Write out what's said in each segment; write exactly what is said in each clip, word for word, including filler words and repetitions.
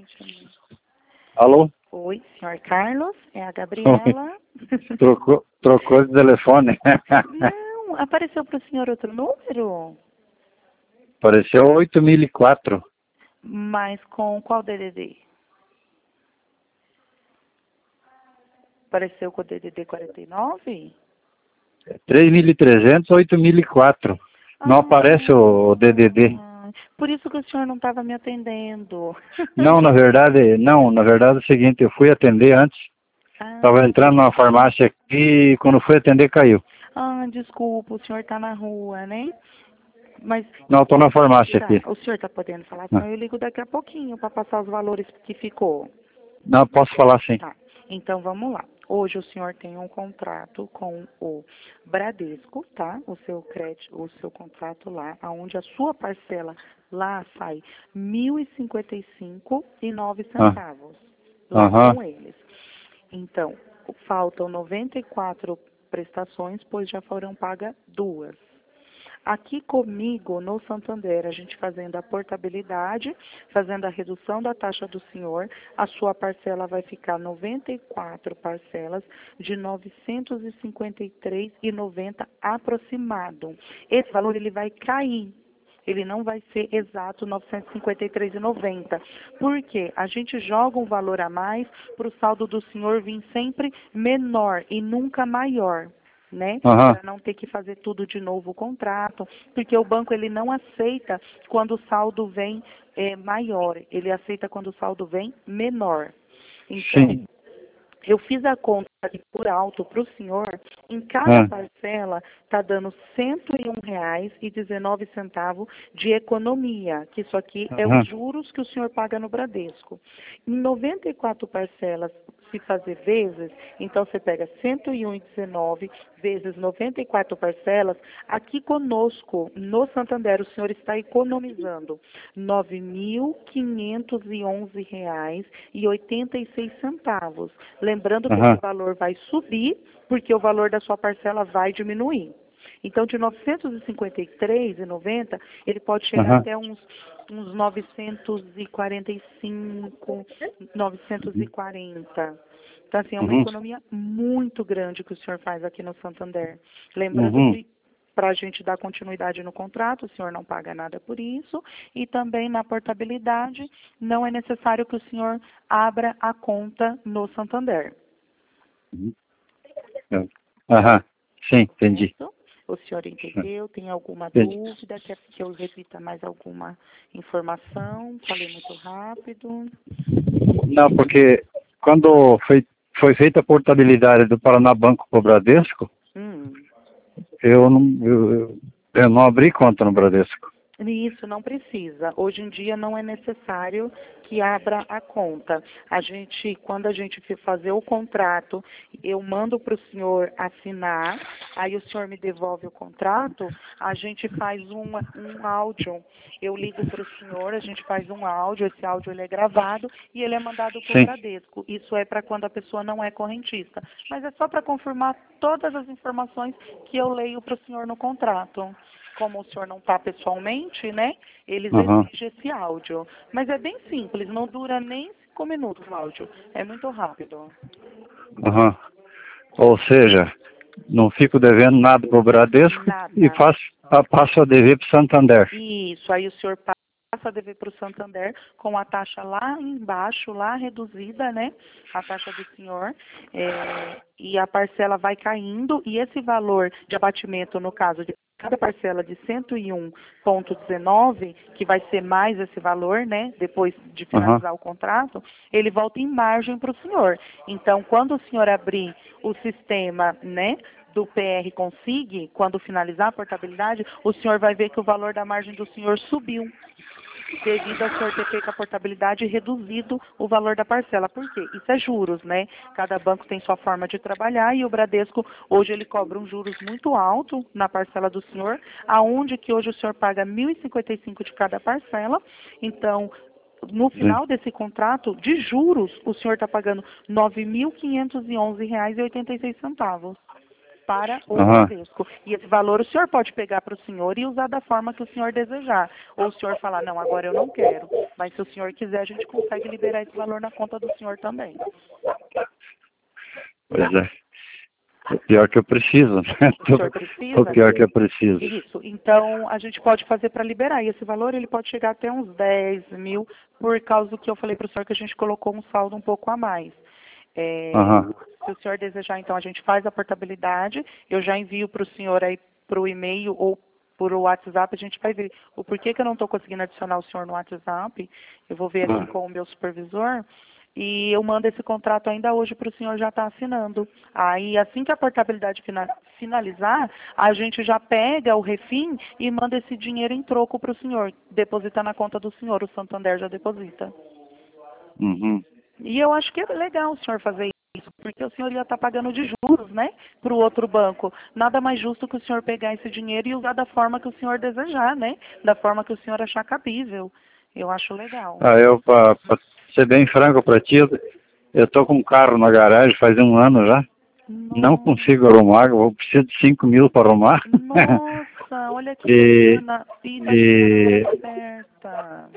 Alô? Oi, senhor Carlos, é a Gabriela. Trocou, trocou de telefone. Não, apareceu para o senhor outro número? Apareceu oito mil e quatro. Mas com qual D D D? Apareceu com o D D D quarenta e nove? três mil e trezentos, oito mil e quatro. Não Ah, aparece o D D D. por isso que o senhor não estava me atendendo. Não, na verdade, não. Na verdade é o seguinte, eu fui atender antes. Estava Ah, entrando numa farmácia aqui e quando fui atender caiu. ah, desculpa, o senhor está na rua, né? Mas Não, estou na farmácia tá, aqui. o senhor está podendo falar, Ah. senão eu ligo daqui a pouquinho para passar os valores que ficou. Não, posso falar sim. Tá, então vamos lá. Hoje o senhor tem um contrato com o Bradesco, tá? O seu crédito, o seu contrato lá, aonde a sua parcela lá sai mil e cinquenta e cinco e nove Ah. centavos lá Aham. com eles. Então, faltam noventa e quatro prestações, pois já foram pagas duas. Aqui comigo, no Santander, a gente fazendo a portabilidade, fazendo a redução da taxa do senhor, a sua parcela vai ficar noventa e quatro parcelas de novecentos e cinquenta e três reais e noventa centavos aproximado. Esse valor ele vai cair. Ele não vai ser exato novecentos e cinquenta e três reais e noventa centavos. Por quê? A gente joga um valor a mais para o saldo do senhor vir sempre menor e nunca maior, né? Aham. Para não ter que fazer tudo de novo o contrato, porque o banco ele não aceita quando o saldo vem é, maior, ele aceita quando o saldo vem menor. Então, Sim. eu fiz a conta aqui por alto para o senhor, em cada Ah. parcela está dando cento e um reais e dezenove centavos de economia, que isso aqui é Aham. os juros que o senhor paga no Bradesco. Em noventa e quatro parcelas, se fazer vezes, então você pega cento e um reais e dezenove vezes noventa e quatro parcelas, aqui conosco, no Santander, o senhor está economizando nove mil quinhentos e onze reais e oitenta e seis centavos. Lembrando que Aham. esse valor vai subir, porque o valor da sua parcela vai diminuir. Então, de novecentos e cinquenta e três reais e noventa centavos, ele pode chegar Aham. até uns, uns novecentos e quarenta e cinco, novecentos e quarenta. Então, assim, é uma Uhum. economia muito grande que o senhor faz aqui no Santander. Lembrando Uhum. que, para a gente dar continuidade no contrato, o senhor não paga nada por isso, e também na portabilidade, não é necessário que o senhor abra a conta no Santander. Uhum. Aham. Sim, entendi. Certo? O senhor entendeu? Tem alguma Entendi. dúvida? Quer que eu repita mais alguma informação? Falei muito rápido. Não, porque quando foi, foi feita a portabilidade do Paraná Banco para o Bradesco, Hum. eu não, eu, eu- eu não abri conta no Bradesco. Isso, não precisa. Hoje em dia não é necessário que abra a conta. A gente, quando a gente for fazer o contrato, eu mando para o senhor assinar, aí o senhor me devolve o contrato, a gente faz um, um áudio. Eu ligo para o senhor, a gente faz um áudio, esse áudio ele é gravado e ele é mandado para o Sim. Bradesco. Isso é para quando a pessoa não é correntista. Mas é só para confirmar todas as informações que eu leio para o senhor no contrato. Como o senhor não está pessoalmente, né? Eles Aham. exigem esse áudio. Mas é bem simples, não dura nem cinco minutos o áudio. É muito rápido. Aham. Ou seja, não fico devendo nada para o Bradesco e Nada. faço, a- passo a dever para o Santander. Isso, aí o senhor passa a dever para o Santander com a taxa lá embaixo, lá reduzida, né? A taxa do senhor. É, e a parcela vai caindo e esse valor de abatimento, no caso de cada parcela de cento e um vírgula dezenove, que vai ser mais esse valor, né? Depois de Aham. finalizar o contrato, ele volta em margem para o senhor. Então, quando o senhor abrir o sistema, né? Do P R Consig, quando finalizar a portabilidade, o senhor vai ver que o valor da margem do senhor subiu, devido ao senhor ter feito a portabilidade e reduzido o valor da parcela. Por quê? Isso é juros, né? Cada banco tem sua forma de trabalhar e o Bradesco, hoje, ele cobra um juros muito alto na parcela do senhor, aonde que hoje o senhor paga mil e cinquenta e cinco de cada parcela. Então, no Sim. final desse contrato, de juros, o senhor está pagando nove mil quinhentos e onze reais e oitenta e seis centavos. para o Aham. Bradesco. E esse valor o senhor pode pegar para o senhor e usar da forma que o senhor desejar. Ou o senhor falar, não, agora eu não quero. Mas se o senhor quiser, a gente consegue liberar esse valor na conta do senhor também. Pois é. O pior que eu preciso, né? O senhor precisa? O pior que eu preciso. Isso. Então, a gente pode fazer para liberar. E esse valor, ele pode chegar até uns dez mil, por causa do que eu falei para o senhor, que a gente colocou um saldo um pouco a mais. É, Aham. se o senhor desejar, então, a gente faz a portabilidade. Eu já envio para o senhor aí para o e-mail ou por WhatsApp, a gente vai ver o porquê que eu não estou conseguindo adicionar o senhor no WhatsApp. Eu vou ver aqui Ah. com o meu supervisor. E eu mando esse contrato ainda hoje para o senhor já estar assinando. Aí, assim que a portabilidade fina- finalizar, a gente já pega o refim e manda esse dinheiro em troco para o senhor. Deposita na conta do senhor, o Santander já deposita. Uhum. E eu acho que é legal o senhor fazer isso, porque o senhor já está pagando de juros, né, para o outro banco. Nada mais justo que o senhor pegar esse dinheiro e usar da forma que o senhor desejar, né? Da forma que o senhor achar cabível. Eu acho legal. Ah, eu, para ser bem franco para ti, eu eu tô com um carro na garagem faz um ano já. Não Nossa. consigo arrumar, eu preciso de cinco mil para arrumar. Nossa, olha que e, bacana. E tá chegando na e, hora certa.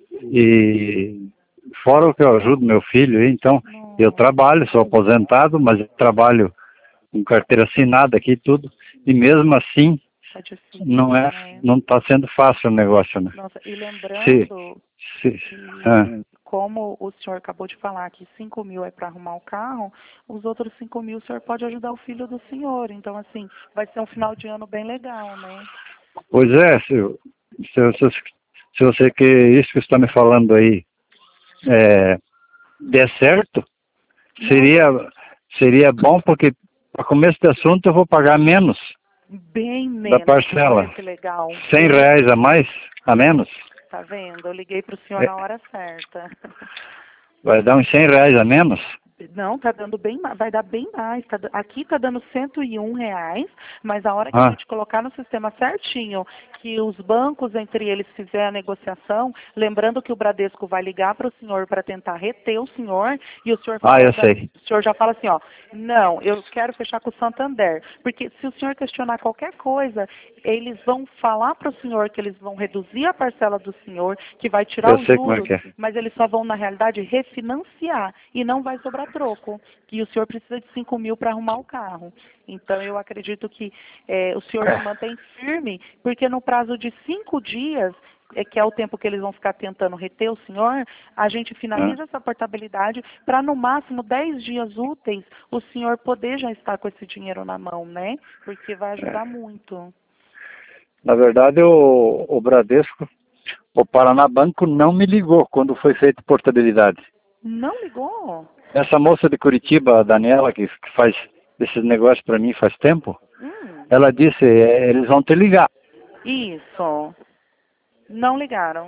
e fora o que eu ajudo meu filho, então eu Nossa, trabalho, sou aposentado, mas eu trabalho com carteira assinada aqui e tudo, e mesmo assim tá não difícil, é, né? não está sendo fácil o negócio, né? Nossa, e Se, lembrando se, ah, que, como o senhor acabou de falar que cinco mil é para arrumar o carro, os outros cinco mil o senhor pode ajudar o filho do senhor. Então, assim, vai ser um final de ano bem legal, né? pois é, se, se, se, se você que isso que você está me falando aí é, der certo, Não, seria, seria bom porque para começo de assunto eu vou pagar menos bem da menos. Olha parcela. que legal. Cem Bem, reais a mais, a menos, tá vendo? Eu liguei para o senhor é, na hora certa. vai dar uns cem reais a menos. Não, tá dando bem, ma- vai dar bem mais. Tá da- aqui tá dando cento e um reais, mas a hora que a Ah, gente colocar no sistema certinho, que os bancos entre eles fizer a negociação, lembrando que o Bradesco vai ligar para o senhor para tentar reter o senhor, e o senhor ah, fala, eu da- sei. o senhor já fala assim, ó, não, eu quero fechar com o Santander, porque se o senhor questionar qualquer coisa, eles vão falar para o senhor que eles vão reduzir a parcela do senhor, que vai tirar Eu os sei como é juros, que é. mas eles só vão, na realidade, refinanciar e não vai sobrar troco. E o senhor precisa de cinco mil para arrumar o carro. Então, eu acredito que eh, o senhor se mantém firme, porque no prazo de cinco dias, é, que é o tempo que eles vão ficar tentando reter o senhor, a gente Ah, finaliza essa portabilidade para, no máximo, dez dias úteis, o senhor poder já estar com esse dinheiro na mão, né? Porque vai ajudar é. muito. Na verdade, o, o Bradesco, o Paraná Banco não me ligou quando foi feita a portabilidade. Não ligou? Essa moça de Curitiba, a Daniela, que, que faz esses negócios para mim faz tempo, Hum, ela disse, "É, eles vão te ligar." isso. Não ligaram.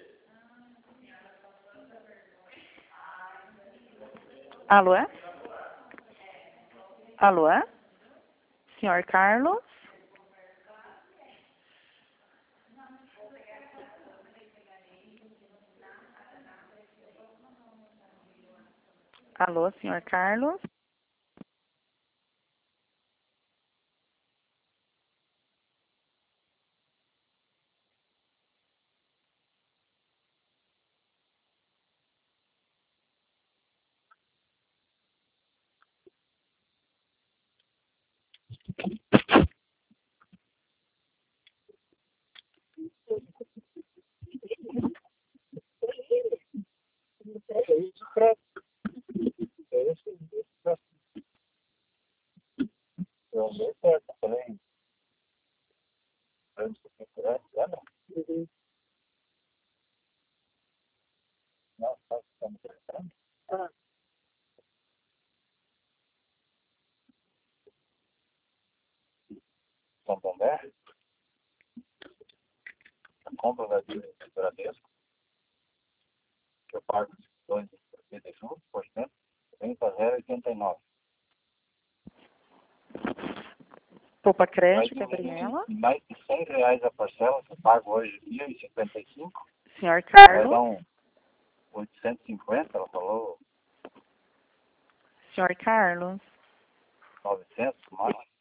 Alô? é? Alô? é? Senhor Carlos? Alô, senhor Carlos? Santander, a compra da dívida do Bradesco, que eu pago dois de juros, por cento, trinta zero oitenta e nove. Poupa Mais Creche, Gabriela? de, mais de cem reais a parcela, que eu pago hoje mil e cinquenta e cinco, Senhor vai dar Carlos? um oitocentos e cinquenta, ela falou Senhor Carlos? novecentos mais.